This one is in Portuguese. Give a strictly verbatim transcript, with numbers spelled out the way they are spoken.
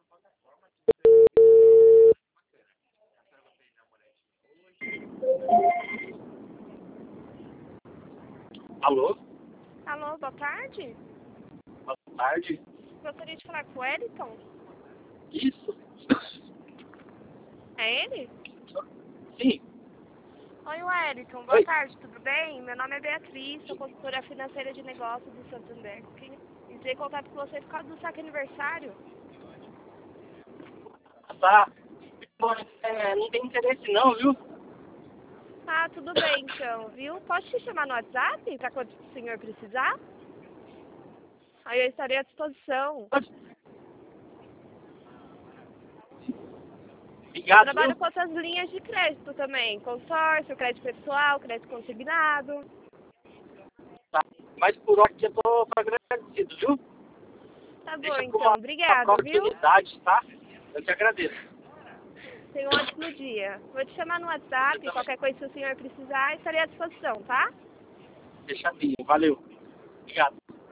Alô? Alô, boa tarde. Boa tarde. Gostaria de falar com o Wellington. Isso? É ele? Sim. Oi, Wellington. Boa Oi. tarde, tudo bem? Meu nome é Beatriz, sou consultora financeira de negócios do Santander. Queria- Entrei em contato com você por causa do saque aniversário. Tá. Pô, é, não tem interesse não, viu? Ah, tudo bem então, viu? Posso te chamar no WhatsApp para quando o senhor precisar? Aí eu estarei à disposição. Obrigado, Trabalho viu? com outras linhas de crédito também. Consórcio, crédito pessoal, crédito consignado. Tá. Mas por hora que eu tô agradecido, viu? Tá bom Deixa pra então, uma, uma obrigado, viu? oportunidade, tá? Eu te agradeço. Tenha um ótimo dia. Vou te chamar no Você WhatsApp, também. qualquer coisa se o senhor precisar, estarei à disposição, tá? Fechadinho. Valeu. Obrigado.